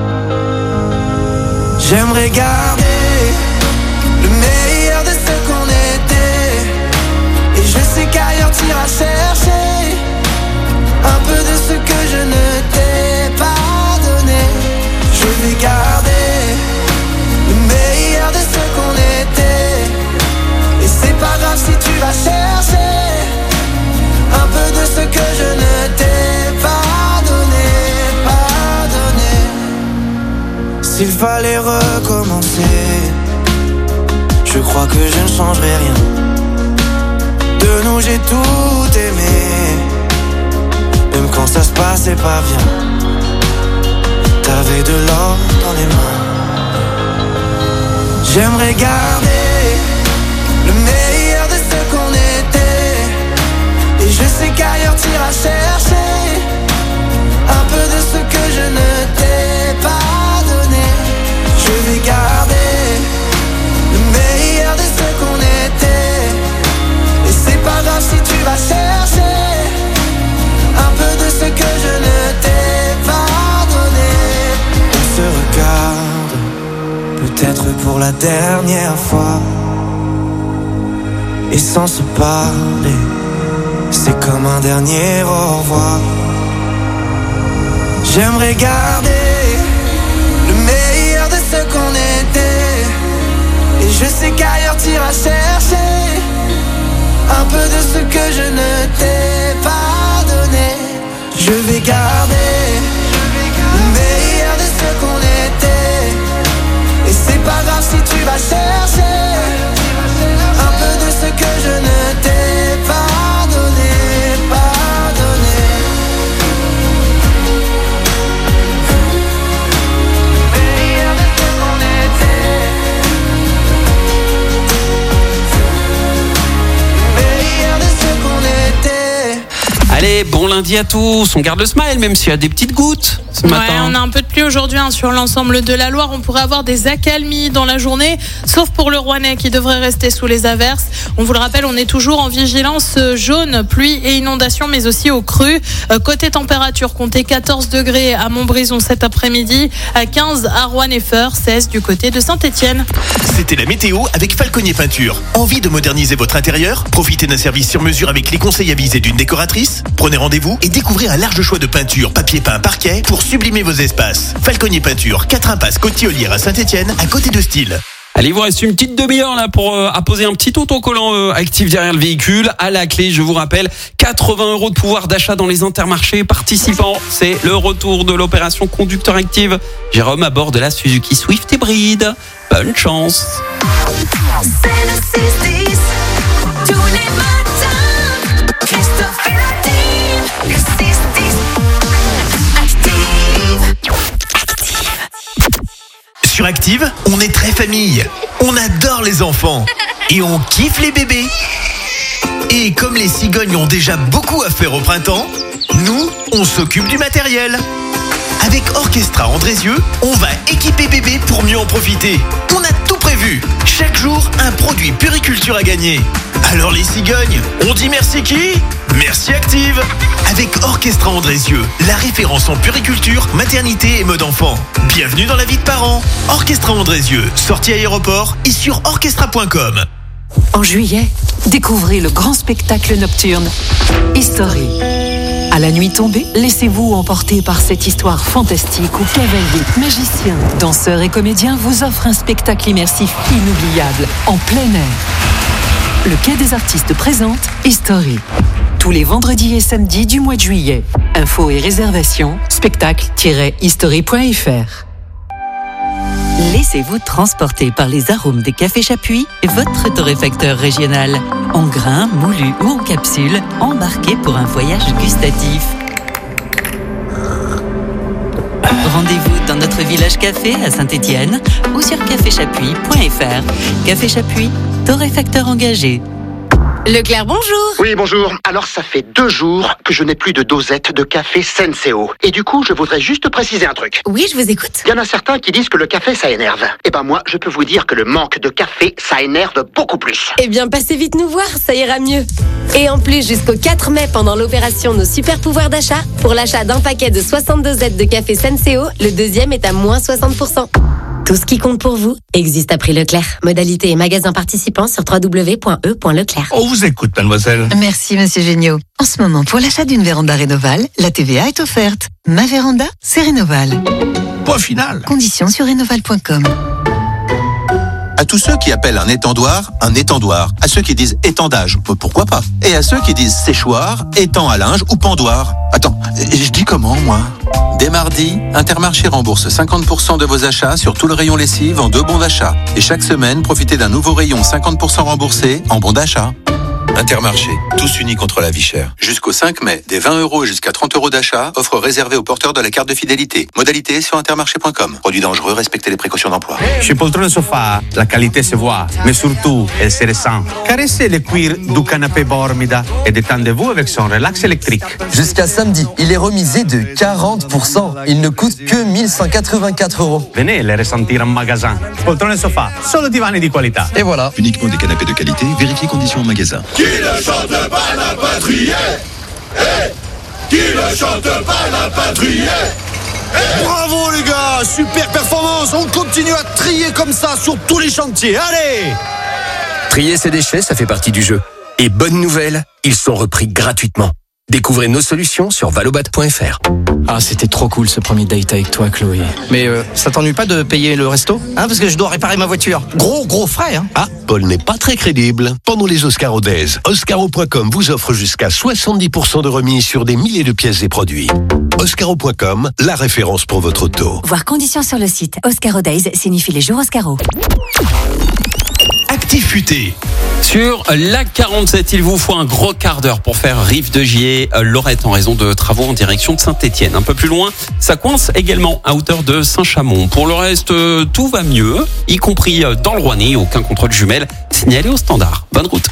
J'aimerais garder le meilleur de ce qu'on était, et je sais qu'ailleurs t'iras chercher un peu de ce que je ne t'ai pas donné. Je vais garder le meilleur de ce qu'on était, et c'est pas grave si tu vas chercher un peu de ce que je ne t'ai pas donné, pas donné. S'il fallait recommencer, je crois que je ne changerai rien. De nous j'ai tout aimé, même quand ça se passait pas bien. T'avais de l'or dans les mains. J'aimerais garder le meilleur de ce qu'on était, et je sais qu'ailleurs t'iras chercher un peu de ce que je ne t'ai pas donné. Je vais garder le meilleur de ce qu'on était, et c'est pas grave si tu vas chercher un peu de ce que je ne t'ai pas donné. On se regarde, peut-être pour la dernière fois, et sans se parler, c'est comme un dernier au revoir. J'aimerais garder le meilleur de ce qu'on était, et je sais qu'ailleurs t'iras chercher un peu de ce que je ne t'ai pas donné. Je vais garder le meilleur de ce qu'on était, et c'est pas grave si tu vas chercher un peu de ce que je ne t'ai pas donné, pas donné. Meilleur de ce qu'on était, meilleur de ce qu'on était. Allez, bon lundi à tous. On garde le smile, même s'il y a des petites gouttes ce matin. On a un peu de pluie aujourd'hui sur l'ensemble de la Loire. On pourrait avoir des accalmies dans la journée, sauf pour le Rouennais qui devrait rester sous les averses. On vous le rappelle, on est toujours en vigilance jaune, pluie et inondation, mais aussi au cru. Côté température, comptez 14 degrés à Montbrison cet après-midi, à 15 à Rouen-et-Feurs, 16 du côté de Saint-Étienne. C'était la météo avec Falconier Peinture. Envie de moderniser votre intérieur? Profitez d'un service sur mesure avec les conseils avisés d'une décoratrice? Prenez rendez-vous et découvrez un large choix de peintures, papier peint, parquet pour sublimer vos espaces. Falconier Peinture, 4 impasse Côte-Tillolière à Saint-Étienne, à côté de Style. Allez, il vous reste une petite demi-heure là pour apposer un petit autocollant actif derrière le véhicule. À la clé, je vous rappelle, 80 € de pouvoir d'achat dans les Intermarchés participants. C'est le retour de l'opération Conducteur Active. Jérôme à bord de la Suzuki Swift hybride. Bonne chance. C'est le 6-10, tous les matins. Christophe et Nadine, le 6-10. Sur Active, on est très famille. On adore les enfants. Et on kiffe les bébés. Et comme les cigognes ont déjà beaucoup à faire au printemps, nous, on s'occupe du matériel. Avec Orchestra Andrézieux, on va équiper bébé pour mieux en profiter. On a tout prévu. Chaque jour, un produit puériculture à gagner. Alors les cigognes, on dit merci qui ? Merci Active. Avec Orchestra Andrézieux, la référence en puériculture, maternité et mode enfant. Bienvenue dans la vie de parents. Orchestra Andrézieux, sortie aéroport et sur orchestra.com. En juillet, découvrez le grand spectacle nocturne History. À la nuit tombée, laissez-vous emporter par cette histoire fantastique où cavaliers, magiciens, danseurs et comédiens vous offrent un spectacle immersif inoubliable en plein air. Le Quai des Artistes présente History. Tous les vendredis et samedis du mois de juillet. Infos et réservations, spectacle-history.fr. Laissez-vous transporter par les arômes des cafés Chapuis, votre torréfacteur régional. En grains, moulu ou en capsule, embarquez pour un voyage gustatif. Rendez-vous dans notre village café à Saint-Étienne ou sur caféchapuis.fr. Café Chapuis, torréfacteur engagé. Leclerc, bonjour. Oui, bonjour. Alors, ça fait 2 jours que je n'ai plus de dosette de café Senseo. Et du coup, je voudrais juste préciser un truc. Oui, je vous écoute. Il y en a certains qui disent que le café, ça énerve. Eh ben moi, je peux vous dire que le manque de café, ça énerve beaucoup plus. Eh bien, passez vite nous voir, ça ira mieux. Et en plus, jusqu'au 4 mai, pendant l'opération Nos Super Pouvoirs d'achat, pour l'achat d'un paquet de 62 Z de café Senseo, le deuxième est à moins 60%. Tout ce qui compte pour vous existe à prix Leclerc. Modalité et magasin participants sur www.e.leclerc. On vous écoute, mademoiselle. Merci, monsieur Géniaud. En ce moment, pour l'achat d'une véranda Rénoval, la TVA est offerte. Ma véranda, c'est Rénoval. Point final. Conditions sur rénoval.com. À tous ceux qui appellent un étendoir, à ceux qui disent étendage, pourquoi pas, et à ceux qui disent séchoir, étang à linge ou pendoir. Attends, je dis comment, moi ? Dès mardi, Intermarché rembourse 50% de vos achats sur tout le rayon lessive en 2 bons d'achat. Et chaque semaine, profitez d'un nouveau rayon 50% remboursé en bons d'achat. Intermarché, tous unis contre la vie chère. Jusqu'au 5 mai, des 20 € et jusqu'à 30 € d'achat, offre réservée aux porteurs de la carte de fidélité. Modalité sur intermarché.com. Produit dangereux, respectez les précautions d'emploi. Chez Poltrone Sofa, la qualité se voit, mais surtout, elle se ressent. Caressez le cuir du canapé Bormida et détendez-vous avec son relax électrique. Jusqu'à samedi, il est remisé de 40%. Il ne coûte que 1184 €. Venez les ressentir en magasin. Poltrone Sofa, solo divani di qualità. Et voilà. Uniquement des canapés de qualité, vérifiez conditions en magasin. Qui ne chante pas la patrie? Qui ne chante pas la patrie? Bravo les gars, super performance. On continue à trier comme ça sur tous les chantiers. Allez! Trier ses déchets, ça fait partie du jeu. Et bonne nouvelle, ils sont repris gratuitement. Découvrez nos solutions sur valobat.fr. Ah, c'était trop cool ce premier date avec toi, Chloé. Mais ça t'ennuie pas de payer le resto? Hein, parce que je dois réparer ma voiture. Gros frais, hein. Ah, Paul n'est pas très crédible. Pendant les Oscaro Days, Oscaro.com vous offre jusqu'à 70% de remise sur des milliers de pièces et produits. Oscaro.com, la référence pour votre auto. Voir conditions sur le site. Oscaro Days signifie les jours Oscaro. Active Futé. Sur la 47, il vous faut un gros quart d'heure pour faire Rive de Gier, Lorette, en raison de travaux en direction de Saint-Étienne. Un peu plus loin, ça coince également à hauteur de Saint-Chamond. Pour le reste, tout va mieux, y compris dans le Rouennais. Aucun contrôle jumelle signalé au standard. Bonne route.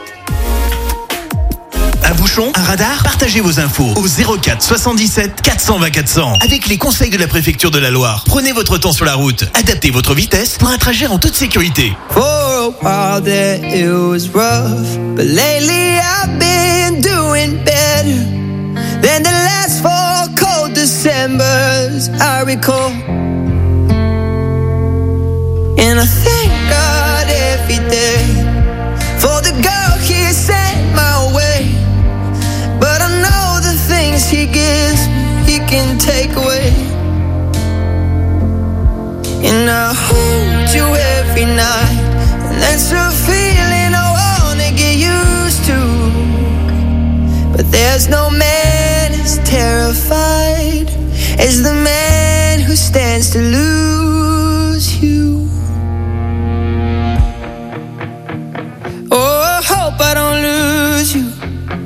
Un bouchon, un radar? Partagez vos infos au 04 77 420 400 avec les conseils de la préfecture de la Loire. Prenez votre temps sur la route, adaptez votre vitesse pour un trajet en toute sécurité. For a while there it was rough, but lately I've been doing better than the last 4 cold Decembers I recall. And I thank God every day for the girl He sent my way. But I know the things He gives me, He can take away. And I hold you every night, and that's a feeling I wanna get used to. But there's no man as terrified as the man who stands to lose you. Oh, I hope I don't lose you.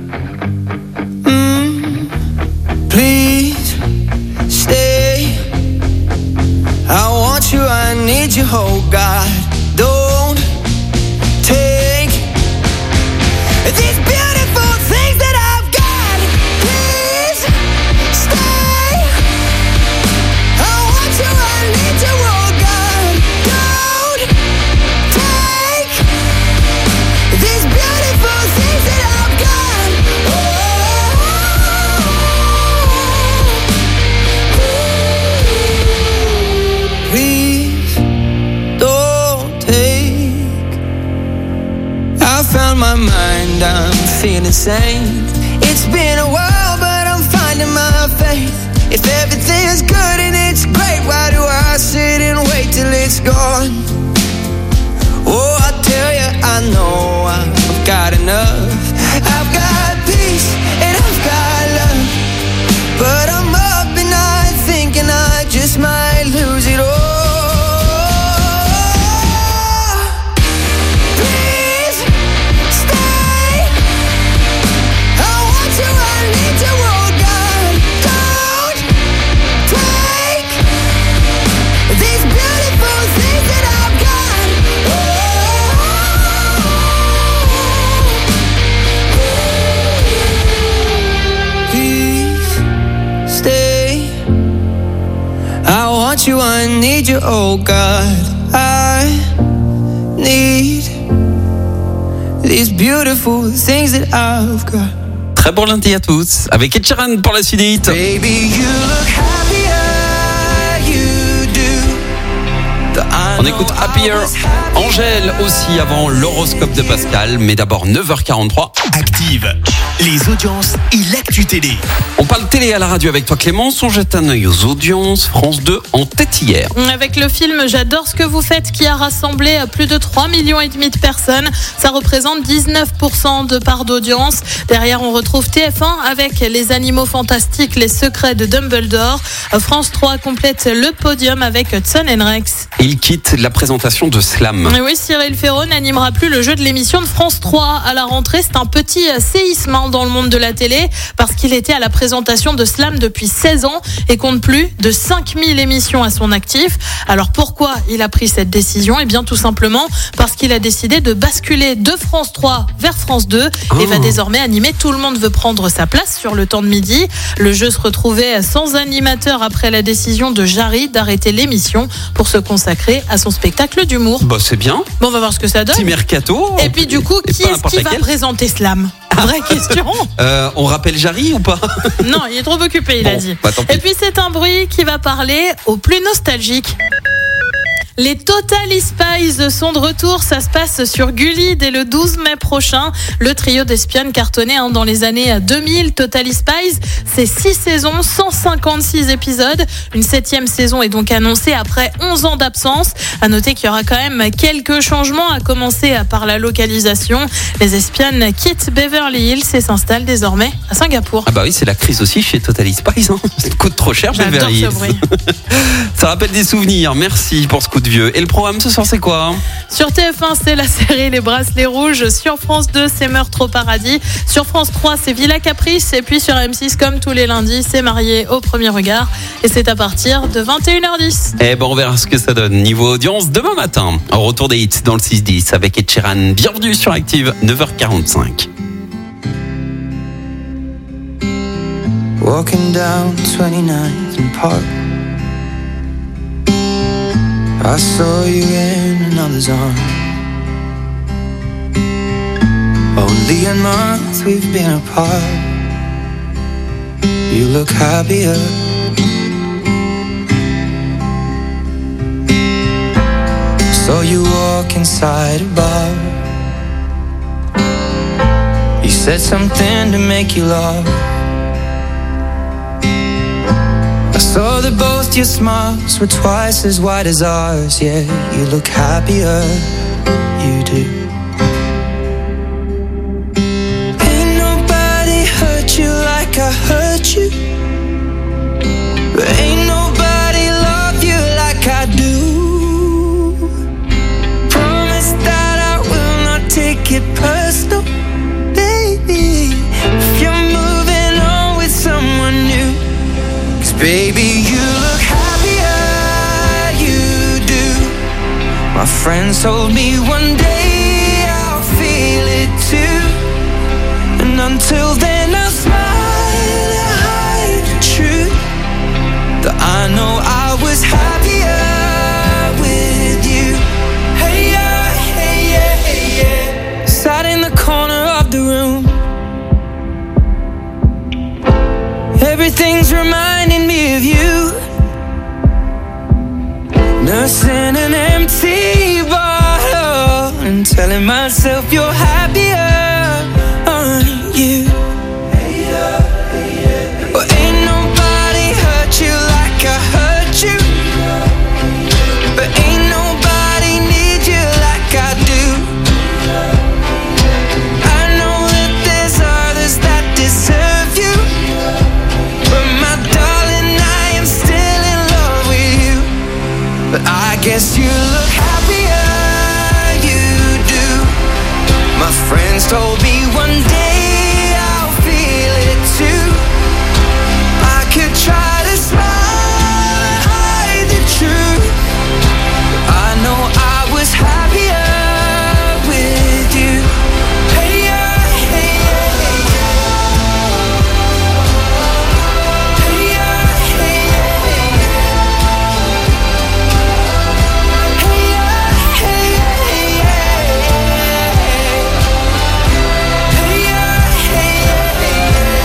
Please stay. I want you, I need you, oh God. Don't take this beauty found my mind, I'm feeling sane. It's been a while, but I'm finding my faith. If everything's good and it's great, why do I sit and wait till it's gone? Oh, I tell you, I know I've got enough. I've got peace and I've got love, but I'm up at night thinking I just might lose it all. Please stay. I want you, I need you, oh God. Don't take these beautiful things that I've got. Please stay. I want you, I need you, oh God. I need these beautiful things that I've got. Très bon lundi à tous. Avec Ed Sheeran pour la suite des hits. Baby, you look happier, you do. On écoute Happier. Angèle aussi avant l'horoscope de Pascal. Mais d'abord 9h43. Active les audiences et l'actu télé. On parle télé à la radio avec toi Clémence. On jette un œil aux audiences. France 2 en tête hier. Avec le film J'adore ce que vous faites qui a rassemblé plus de 3,5 millions de personnes. Ça représente 19% de part d'audience. Derrière, on retrouve TF1 avec Les Animaux Fantastiques, Les Secrets de Dumbledore. France 3 complète le podium avec Hudson and Rex. Il quitte la présentation de Slam. Oui, Cyril Ferraud n'animera plus le jeu de l'émission de France 3 à la rentrée. C'est un petit séisme dans le monde de la télé parce qu'il était à la présentation de Slam depuis 16 ans et compte plus de 5000 émissions à son actif. Alors pourquoi il a pris cette décision ? Eh bien tout simplement parce qu'il a décidé de basculer de France 3 vers France 2 et va désormais animer Tout le monde veut prendre sa place sur le temps de midi. Le jeu se retrouvait sans animateur après la décision de Jarry d'arrêter l'émission pour se consacrer à son spectacle d'humour. Bah c'est bien. Bon, on va voir ce que ça donne. Petit mercato. Et puis du coup, qui est-ce qui va présenter Slam ? Vraie question. On rappelle Jarry ou pas ? Non, il est trop occupé, il a dit. Bah, et puis c'est un bruit qui va parler aux plus nostalgiques. Les Totally Spies sont de retour, ça se passe sur Gulli dès le 12 mai prochain. Le trio d'espionnes cartonné dans les années 2000. Totally Spies, c'est 6 saisons, 156 épisodes. Une 7e saison est donc annoncée après 11 ans d'absence. À noter qu'il y aura quand même quelques changements, à commencer par la localisation. Les espionnes quittent Beverly Hills et s'installent désormais à Singapour. Ah bah oui, c'est la crise aussi chez Totally Spies. Ça coûte trop cher, Beverly Hills. Ça rappelle des souvenirs. Merci pour ce coup de vieux. Et le programme ce soir, c'est quoi ? Sur TF1, c'est la série Les Bracelets Rouges. Sur France 2, c'est Meurtre au paradis. Sur France 3, c'est Villa Caprice. Et puis sur M6, comme tous les lundis, c'est Marié au premier regard. Et c'est à partir de 21h10. Eh ben, on verra ce que ça donne niveau audience demain matin. En retour des hits dans le 6-10 avec Ed Sheeran. Bienvenue sur Active, 9h45. Walking down 29th and Park, I saw you in another's arm. Only a month we've been apart. You look happier. Saw you walk inside a bar. You said something to make you laugh. I saw that both your smiles were twice as wide as ours. Yeah, you look happier, you do. Ain't nobody hurt you like I hurt you, but ain't nobody love you like I do. Promise that I will not take it personal, baby, if you're moving on with someone new. Baby, you look happier, you do. My friends told me one day I'll feel it too. And until then I'll smile and hide the truth, that I know I was happier with you. Hey yeah, hey yeah, hey yeah. Sat in the corner of the room. Everything's reminding me of you. Nursing an empty bottle and telling myself you're happier, aren't you? Well, ain't nobody hurt you like I hurt you, but ain't nobody need you like I do. I know that there's others that deserve you, but my darling, I am still in love with you. But I guess you look happier, you do. My friends told me one day I'll feel it too. I could try to smile and hide the truth. I know I was happier with you. Hey, yeah, hey, yeah, hey, yeah. Hey, yeah, hey, yeah, hey, yeah. Hey, yeah, hey, yeah, hey, yeah. Hey, yeah, hey, yeah, hey,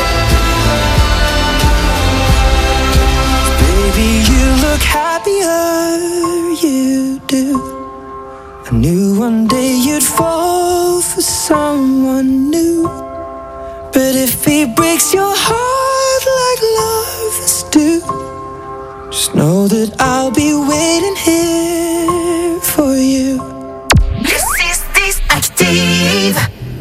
yeah. Baby, you look happier, you do. I knew one day you'd fall for someone new, but if he breaks your heart like lovers do, just know that I'll be waiting here for you. This is this Active.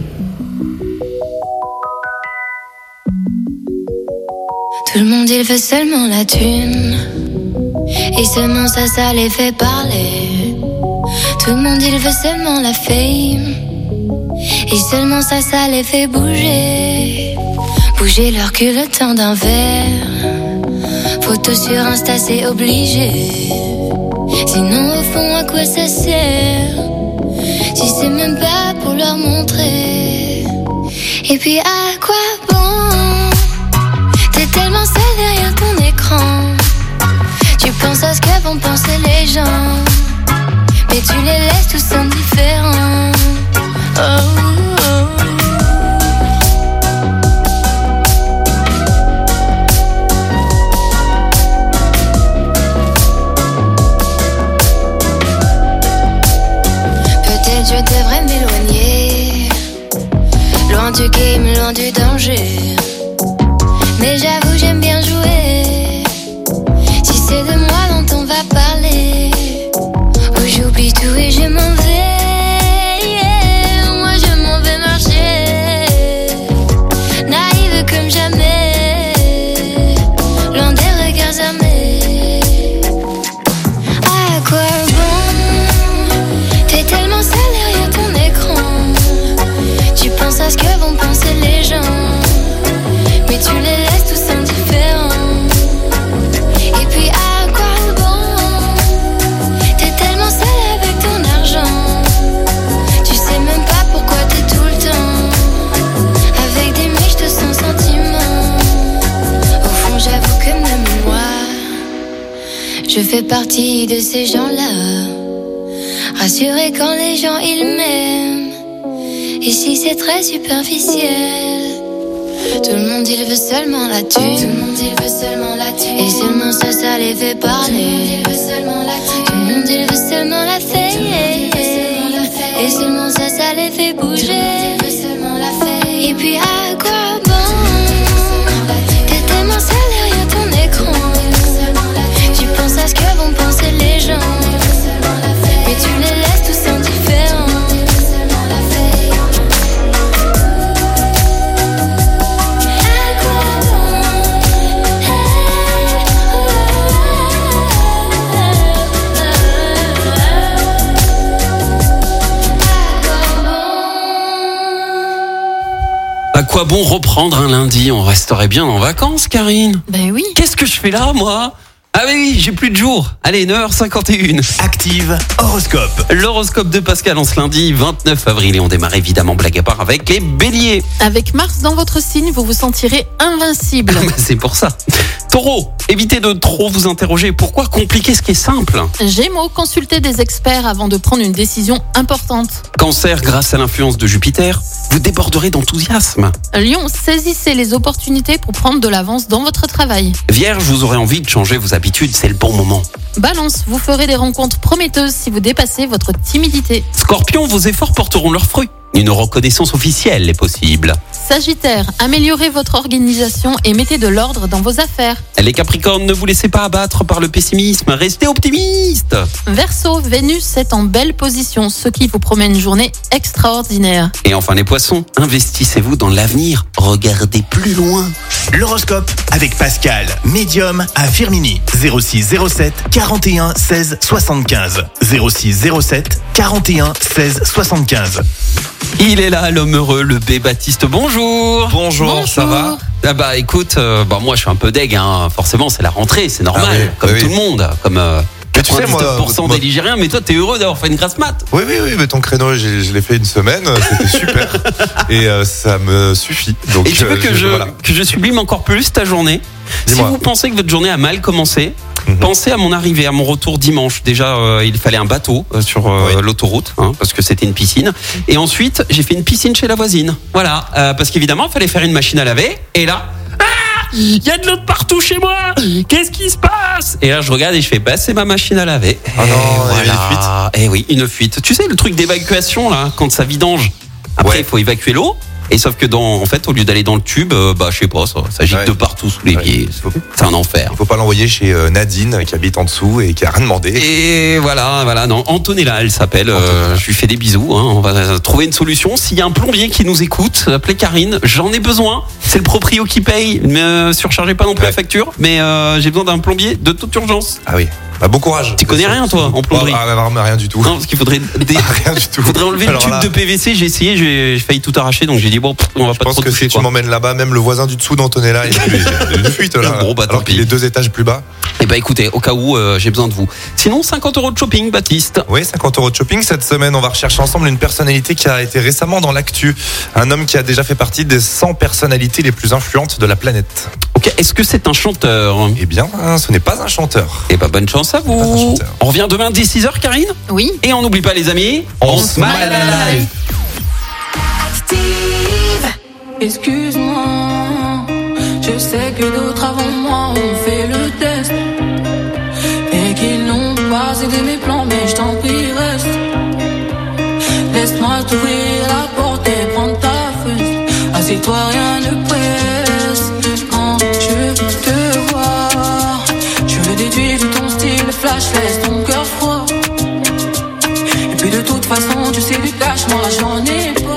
Tout le monde il veut seulement la thune, et seulement ça les fait parler. Tout le monde il veut seulement la fame, et seulement ça les fait bouger. Bouger leur cul le temps d'un verre, photo sur Insta c'est obligé. Sinon au fond à quoi ça sert, si c'est même pas pour leur montrer. Et puis à quoi bon, t'es tellement seul derrière ton écran. Tu penses à ce que vont penser les gens, mais tu les laisses tous indifférents. Oh, oh. Peut-être je devrais m'éloigner, loin du game, loin du danger. Mais j'avoue j'aime bien jouer, si c'est de moi dont on va parler, où j'oublie tout et je m'en vais, yeah. Moi je m'en vais marcher, naïve comme jamais, loin des regards armés. À quoi bon, t'es tellement seul derrière ton écran. Tu penses à ce que vont penser les gens, mais tu les laisses tous indifférents. Et puis à quoi bon, t'es tellement seul avec ton argent. Tu sais même pas pourquoi t'es tout le temps avec des miches de sans sentiment. Au fond j'avoue que même moi, je fais partie de ces gens-là, rassurés quand les gens ils m'aiment. Ici c'est très superficiel. Tout le monde il veut seulement la thune, tout le monde il veut seulement la thune, et seulement ça les fait parler. Tout le monde il veut seulement la thune, tout le monde il veut seulement la fame, et seulement ça les fait bouger. Et puis à quoi bon, t'es tellement seul derrière ton écran. Tu penses à ce que vont penser les gens, mais tu les laisses tous indifférents. À quoi bon reprendre un lundi? On resterait bien en vacances, Karine. Ben oui. Qu'est-ce que je fais là, moi? Ah oui, j'ai plus de jours. Allez, 9h51. Active horoscope. L'horoscope de Pascal en ce lundi 29 avril. Et on démarre évidemment blague à part avec les béliers. Avec Mars dans votre signe, vous vous sentirez invincible. C'est pour ça. Taureau, évitez de trop vous interroger. Pourquoi compliquer ce qui est simple? Gémeaux, consultez des experts avant de prendre une décision importante. Cancer, grâce à l'influence de Jupiter, vous déborderez d'enthousiasme. Lion, saisissez les opportunités pour prendre de l'avance dans votre travail. Vierge, vous aurez envie de changer vos habitudes, c'est le bon moment. Balance, vous ferez des rencontres prometteuses si vous dépassez votre timidité. Scorpion, vos efforts porteront leurs fruits. Une reconnaissance officielle est possible. Sagittaire, améliorez votre organisation et mettez de l'ordre dans vos affaires. Les Capricornes, ne vous laissez pas abattre par le pessimisme, restez optimistes. Verseau, Vénus est en belle position, ce qui vous promet une journée extraordinaire. Et enfin les Poissons, investissez-vous dans l'avenir, regardez plus loin. L'horoscope avec Pascal, médium à Firmini. 06 07 41 16 75. 06 07 41 16 75. Il est là, l'homme heureux, le B. Baptiste. Bonjour. Bonjour, ça va? Ah bah écoute, moi je suis un peu deg, hein. Forcément c'est la rentrée, c'est normal, comme tout le monde, comme 99% des Ligériens. Mais toi t'es heureux d'avoir fait une grasse mat. Oui, mais ton créneau, je l'ai fait une semaine, c'était super. Et ça me suffit. Donc, et tu veux que je sublime encore plus ta journée? Dis-moi. Si vous pensez que votre journée a mal commencé, pensez à mon arrivée, à mon retour dimanche. Déjà, il fallait un bateau sur l'autoroute, parce que c'était une piscine. Et ensuite, j'ai fait une piscine chez la voisine. Voilà, parce qu'évidemment, il fallait faire une machine à laver. Et là, il y a de l'eau de partout chez moi. Qu'est-ce qui se passe? Et là, je regarde et je fais, c'est ma machine à laver. Ah non, il y a une fuite. Et oui, une fuite. Tu sais, le truc d'évacuation, là, quand ça vidange. Après, il faut évacuer l'eau. Et sauf que en fait, au lieu d'aller dans le tube, je sais pas, ça gîte de partout sous les pieds. C'est un enfer. Il faut pas l'envoyer chez Nadine qui habite en dessous et qui a rien demandé. Et voilà, non, Antonella, elle s'appelle. Je lui fais des bisous. On va trouver une solution. S'il y a un plombier qui nous écoute, appelez Karine. J'en ai besoin. C'est le proprio qui paye. Ne surchargez pas non plus la facture. Mais j'ai besoin d'un plombier de toute urgence. Ah oui. Bon courage. Tu connais rien toi en plomberie? Rien du tout. Non, parce qu'il faudrait rien du tout. Faudrait enlever le tube de PVC. J'ai essayé, j'ai failli tout arracher, donc j'ai dit on va pas trop toucher. Je pense que si tu m'emmènes là-bas, même le voisin du dessous d'Antonella, il y a une fuite là. Alors qu'il est 2 étages plus bas. Eh ben écoutez, au cas où j'ai besoin de vous. Sinon 50 € de shopping, Baptiste. Oui, 50 € de shopping. Cette semaine, on va rechercher ensemble une personnalité qui a été récemment dans l'actu. Un homme qui a déjà fait partie des 100 personnalités les plus influentes de la planète. Ok, est-ce que c'est un chanteur? Eh bien, ce n'est pas un chanteur. Eh ben bonne chance à vous. On revient demain dès 6h, Karine? Oui. Et on n'oublie pas les amis, on smile alive. Excuse-moi, je sais que d'autres avant moi ont fait le test et qu'ils n'ont pas aidé mes plans, mais je t'en prie reste. Laisse-moi t'ouvrir la porte et prendre ta fesse. Assieds-toi, rien ne presse. Quand je te vois, je déduis de ton style flash, laisse ton cœur froid. Et puis de toute façon, tu sais du cash, moi j'en ai pas.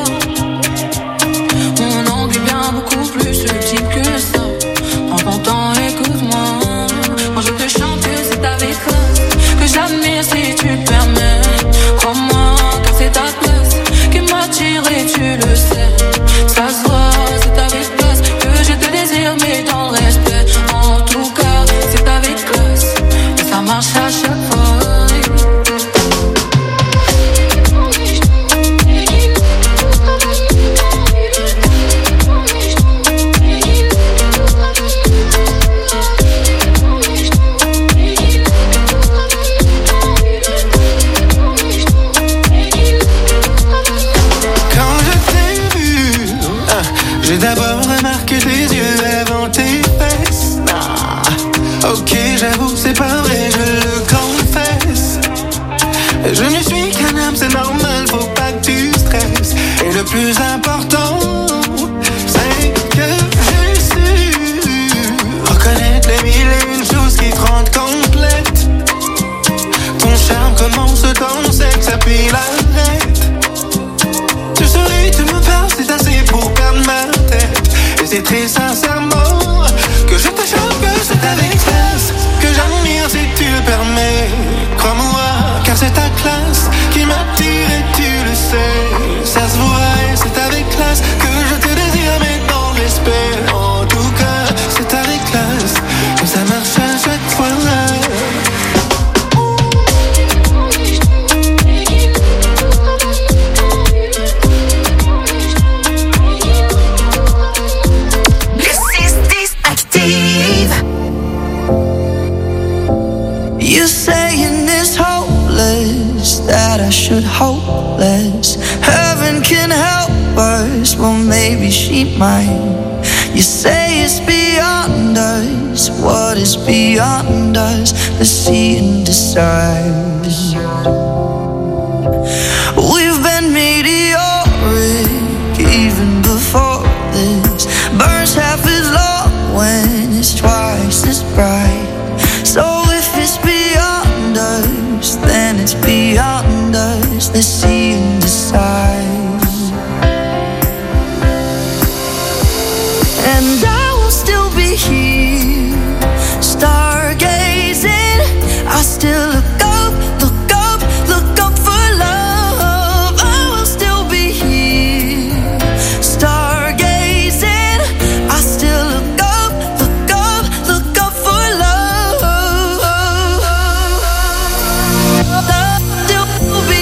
Beaucoup plus subtil que ça. Prends ton temps, écoute-moi. Quand je te chante, c'est avec classe que j'admire si tu le permets. Crois-moi, car c'est ta classe qui m'attire et tu le sais. Ça se voit, c'est avec classe que je te désire, mais dans le respect. En tout cas, c'est avec classe et ça marche à chaque fois. J'ai d'abord remarqué tes yeux avant tes fesses. Ok, j'avoue, c'est pas vrai, je le confesse. Je ne suis qu'un homme, c'est normal, faut pas que tu stresses. Et le plus important, c'est que j'ai su reconnaître les mille et une choses qui te rendent complète. Ton charme commence dans le sexe, puis l'arrête. Tu souris, tu me parles, c'est assez pour perdre ma tête. Et c'est très sincèrement que je te chante, que c'est avec classe que j'admire si tu le permets. Crois-moi, car c'est ta classe qui m'attire et tu le sais. Ça se voit et c'est avec classe que je te désire, mais dans le respect. En tout cas, c'est avec classe que ça marche à chaque fois. This is once, well maybe she might. You say it's beyond us. What is beyond us? Let's see and decide. We've been meteoric even before this. Burns half as long when it's twice as bright. So if it's beyond us, then it's beyond us. Let's see and decide. And I will still be here, stargazing. I still look up, look up, look up for love. I will still be here, stargazing. I still look up, look up, look up for love. Still be,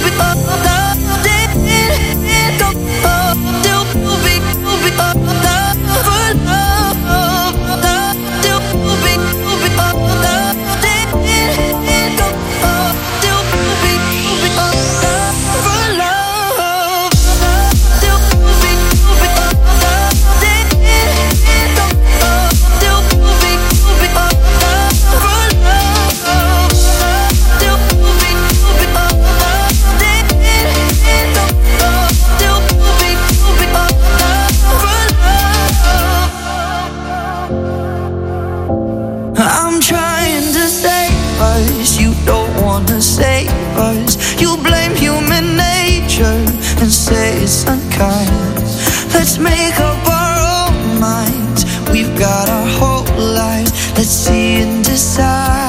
I'm trying to save us. You don't wanna save us. You blame human nature and say it's unkind. Let's make up our own minds. We've got our whole lives. Let's see and decide.